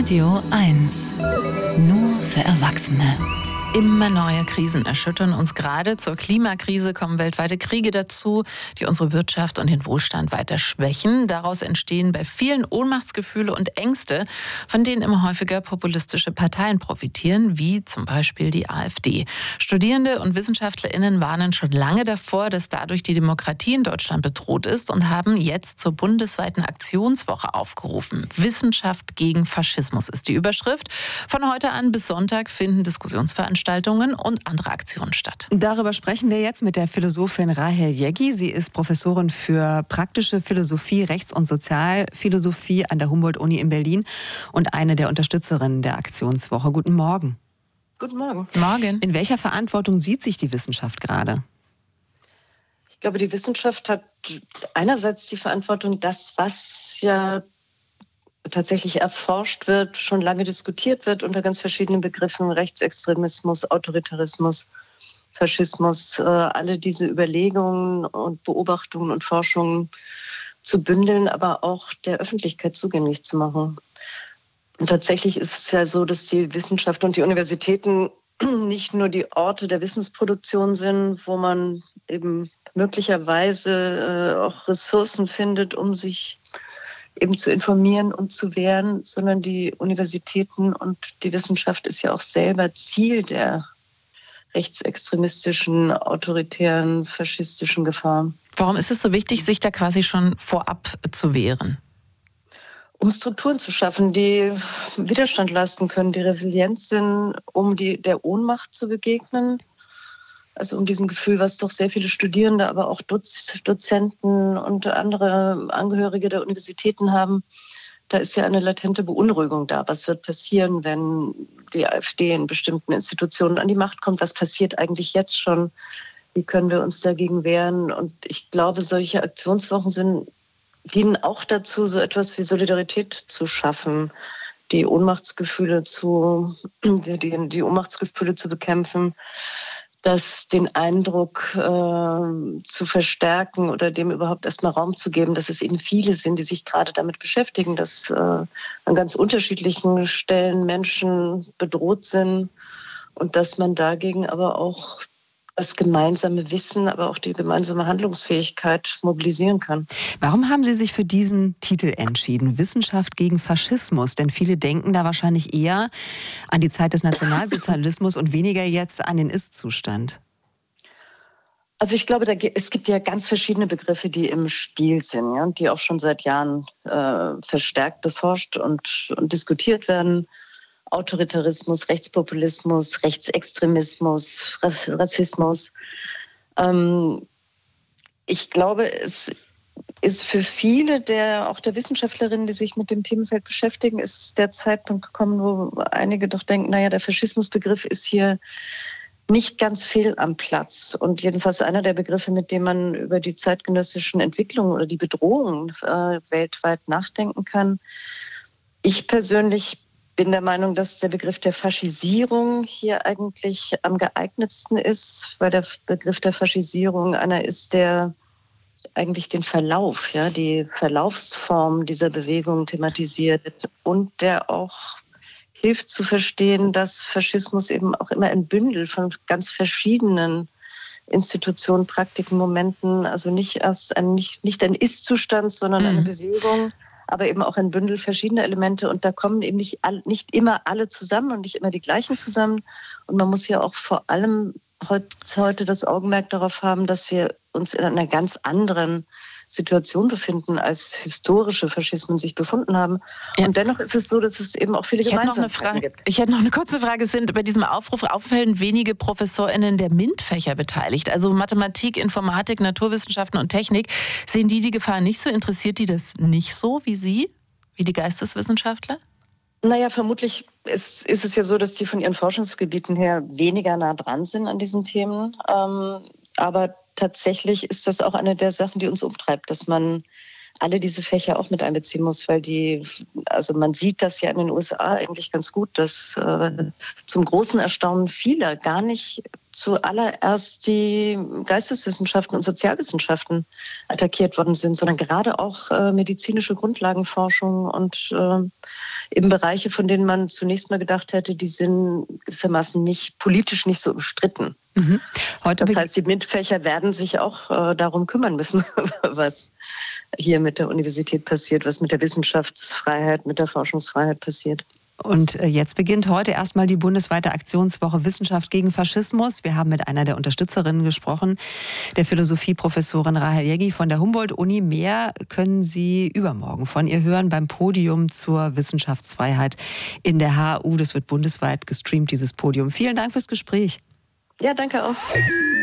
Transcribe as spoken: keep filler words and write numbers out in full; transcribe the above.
Radio eins. Nur für Erwachsene. Immer neue Krisen erschüttern uns gerade. Zur Klimakrise kommen weltweite Kriege dazu, die unsere Wirtschaft und den Wohlstand weiter schwächen. Daraus entstehen bei vielen Ohnmachtsgefühle und Ängste, von denen immer häufiger populistische Parteien profitieren, wie zum Beispiel die AfD. Studierende und WissenschaftlerInnen warnen schon lange davor, dass dadurch die Demokratie in Deutschland bedroht ist und haben jetzt zur bundesweiten Aktionswoche aufgerufen. Wissenschaft gegen Faschismus ist die Überschrift. Von heute an bis Sonntag finden Diskussionsveranstaltungen und andere Aktionen statt. Darüber sprechen wir jetzt mit der Philosophin Rahel Jeggi. Sie ist Professorin für praktische Philosophie, Rechts- und Sozialphilosophie an der Humboldt-Uni in Berlin und eine der Unterstützerinnen der Aktionswoche. Guten Morgen. Guten Morgen. Morgen. In welcher Verantwortung sieht sich die Wissenschaft gerade? Ich glaube, die Wissenschaft hat einerseits die Verantwortung, das, was ja tatsächlich erforscht wird, schon lange diskutiert wird unter ganz verschiedenen Begriffen, Rechtsextremismus, Autoritarismus, Faschismus, äh, alle diese Überlegungen und Beobachtungen und Forschungen zu bündeln, aber auch der Öffentlichkeit zugänglich zu machen. Und tatsächlich ist es ja so, dass die Wissenschaft und die Universitäten nicht nur die Orte der Wissensproduktion sind, wo man eben möglicherweise äh, auch Ressourcen findet, um sich eben zu informieren und zu wehren, sondern die Universitäten und die Wissenschaft ist ja auch selber Ziel der rechtsextremistischen, autoritären, faschistischen Gefahren. Warum ist es so wichtig, sich da quasi schon vorab zu wehren? Um Strukturen zu schaffen, die Widerstand leisten können, die resilient sind, um die, der Ohnmacht zu begegnen. Also um diesem Gefühl, was doch sehr viele Studierende, aber auch Doz- Dozenten und andere Angehörige der Universitäten haben. Da ist ja eine latente Beunruhigung da. Was wird passieren, wenn die AfD in bestimmten Institutionen an die Macht kommt? Was passiert eigentlich jetzt schon? Wie können wir uns dagegen wehren? Und ich glaube, solche Aktionswochen sind, dienen auch dazu, so etwas wie Solidarität zu schaffen, die Ohnmachtsgefühle zu, die, die Ohnmachtsgefühle zu bekämpfen, dass den Eindruck äh, zu verstärken oder dem überhaupt erstmal Raum zu geben, dass es eben viele sind, die sich gerade damit beschäftigen, dass äh, an ganz unterschiedlichen Stellen Menschen bedroht sind und dass man dagegen aber auch das gemeinsame Wissen, aber auch die gemeinsame Handlungsfähigkeit mobilisieren kann. Warum haben Sie sich für diesen Titel entschieden? Wissenschaft gegen Faschismus? Denn viele denken da wahrscheinlich eher an die Zeit des Nationalsozialismus und weniger jetzt an den Ist-Zustand. Also ich glaube, da, es gibt ja ganz verschiedene Begriffe, die im Spiel sind, ja, und die auch schon seit Jahren äh, verstärkt beforscht und, und diskutiert werden. Autoritarismus, Rechtspopulismus, Rechtsextremismus, Rassismus. Ähm, ich glaube, es ist für viele der, auch der Wissenschaftlerinnen, die sich mit dem Themenfeld beschäftigen, ist der Zeitpunkt gekommen, wo einige doch denken, naja, der Faschismusbegriff ist hier nicht ganz fehl am Platz. Und jedenfalls einer der Begriffe, mit dem man über die zeitgenössischen Entwicklungen oder die Bedrohungen äh, weltweit nachdenken kann. Ich persönlich bin der Meinung, dass der Begriff der Faschisierung hier eigentlich am geeignetsten ist, weil der Begriff der Faschisierung einer ist, der eigentlich den Verlauf, ja, die Verlaufsform dieser Bewegung thematisiert und der auch hilft zu verstehen, dass Faschismus eben auch immer ein Bündel von ganz verschiedenen Institutionen, Praktiken, Momenten, also nicht erst ein, nicht, nicht ein Ist-Zustand, sondern mhm. eine Bewegung, aber eben auch ein Bündel verschiedener Elemente. Und da kommen eben nicht, all, nicht immer alle zusammen und nicht immer die gleichen zusammen. Und man muss ja auch vor allem heute das Augenmerk darauf haben, dass wir uns in einer ganz anderen Situation befinden, als historische Faschismen sich befunden haben. Ja. Und dennoch ist es so, dass es eben auch viele Gemeinsamkeiten gibt. Ich hätte noch eine kurze Frage. Sind bei diesem Aufruf auffallend wenige ProfessorInnen der MINT-Fächer beteiligt? Also Mathematik, Informatik, Naturwissenschaften und Technik. Sehen die die Gefahr nicht so? Interessiert die das nicht so wie Sie, wie die Geisteswissenschaftler? Naja, vermutlich ist, ist es ja so, dass die von ihren Forschungsgebieten her weniger nah dran sind an diesen Themen. Ähm, aber tatsächlich ist das auch eine der Sachen, die uns umtreibt, dass man alle diese Fächer auch mit einbeziehen muss, weil die, also man sieht das ja in den U S A eigentlich ganz gut, dass äh, zum großen Erstaunen vieler gar nicht zuallererst die Geisteswissenschaften und Sozialwissenschaften attackiert worden sind, sondern gerade auch äh, medizinische Grundlagenforschung und äh, eben Bereiche, von denen man zunächst mal gedacht hätte, die sind gewissermaßen nicht politisch nicht so umstritten. Mhm. Heute das heißt, die MINT-Fächer werden sich auch äh, darum kümmern müssen, was hier mit der Universität passiert, was mit der Wissenschaftsfreiheit, mit der Forschungsfreiheit passiert. Und jetzt beginnt heute erstmal die bundesweite Aktionswoche Wissenschaft gegen Faschismus. Wir haben mit einer der Unterstützerinnen gesprochen, der Philosophieprofessorin Rahel Jeggi von der Humboldt-Uni. Mehr können Sie übermorgen von ihr hören beim Podium zur Wissenschaftsfreiheit in der H U. Das wird bundesweit gestreamt, dieses Podium. Vielen Dank fürs Gespräch. Ja, danke auch.